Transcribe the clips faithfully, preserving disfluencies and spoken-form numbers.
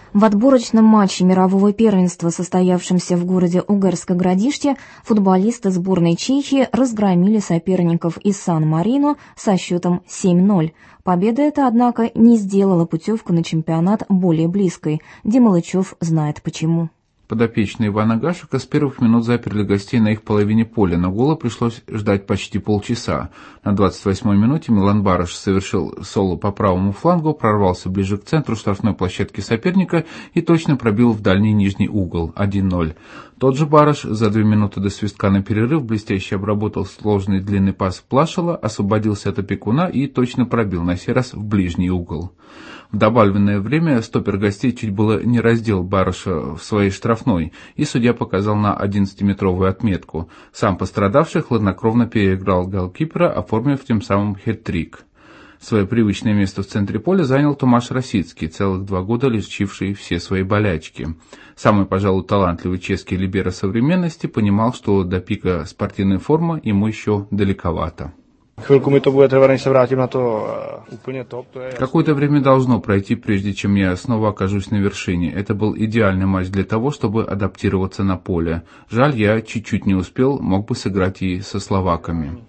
В отборочном матче мирового первенства, состоявшемся в городе Угэрско-Градиште, футболисты сборной Чехии разгромили соперников из Сан-Марино со счетом семь ноль. Победа эта, однако, не сделала путевку на чемпионат более близкой. Дима Лычев знает почему. Подопечные Ивана Гашека с первых минут заперли гостей на их половине поля, но гола пришлось ждать почти полчаса. На двадцать восьмой минуте Милан Барыш совершил соло по правому флангу, прорвался ближе к центру штрафной площадки соперника и точно пробил в дальний нижний угол один ноль. Тот же Барыш за две минуты до свистка на перерыв блестяще обработал сложный длинный пас Плашела, освободился от опекуна и точно пробил, на сей раз в ближний угол. В добавленное время стопер гостей чуть было не раздел Барыша в своей штрафной, и судья показал на одиннадцатиметровую отметку. Сам пострадавший хладнокровно переиграл голкипера, оформив тем самым хет-трик. Свое привычное место в центре поля занял Томаш Росицкий, целых два года лечивший все свои болячки. Самый, пожалуй, талантливый чешский либеро современности понимал, что до пика спортивной формы ему еще далековато. Какое-то время должно пройти, прежде чем я снова окажусь на вершине. Это был идеальный матч для того, чтобы адаптироваться на поле. Жаль, я чуть-чуть не успел, мог бы сыграть и со словаками.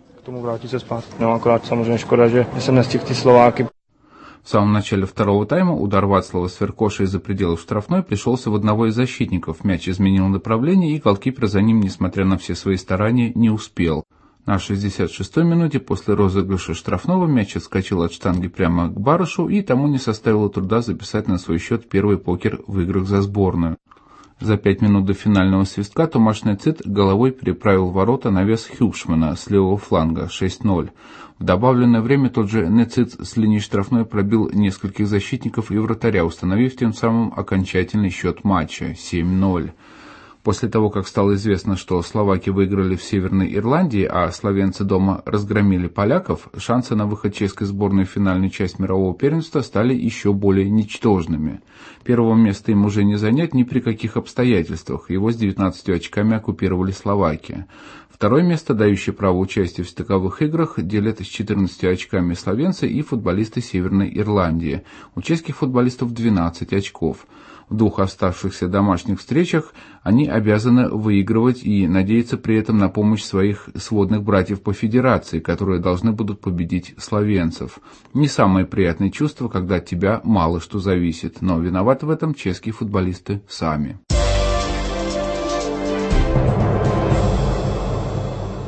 В самом начале второго тайма удар Вацлава Сверкоша из-за пределов штрафной пришелся в одного из защитников. Мяч изменил направление, и голкипер за ним, несмотря на все свои старания, не успел. На шестьдесят шестой минуте после розыгрыша штрафного мяч отскочил от штанги прямо к Барышу, и тому не составило труда записать на свой счет первый покер в играх за сборную. За пять минут до финального свистка Томаш Нецит головой переправил ворота на вес Хюшмана с левого фланга шесть ноль. В добавленное время тот же Нецит с линии штрафной пробил нескольких защитников и вратаря, установив тем самым окончательный счет матча семь ноль. После того, как стало известно, что словаки выиграли в Северной Ирландии, а словенцы дома разгромили поляков, шансы на выход чешской сборной в финальную часть мирового первенства стали еще более ничтожными. Первого места им уже не занять ни при каких обстоятельствах, его с девятнадцатью очками оккупировали Словакия. Второе место, дающее право участия в стыковых играх, делят с четырнадцатью очками словенцы и футболисты Северной Ирландии. У чешских футболистов двенадцать очков. В двух оставшихся домашних встречах они обязаны выигрывать и надеяться при этом на помощь своих сводных братьев по федерации, которые должны будут победить словенцев. Не самое приятное чувство, когда от тебя мало что зависит, но виноваты в этом чешские футболисты сами.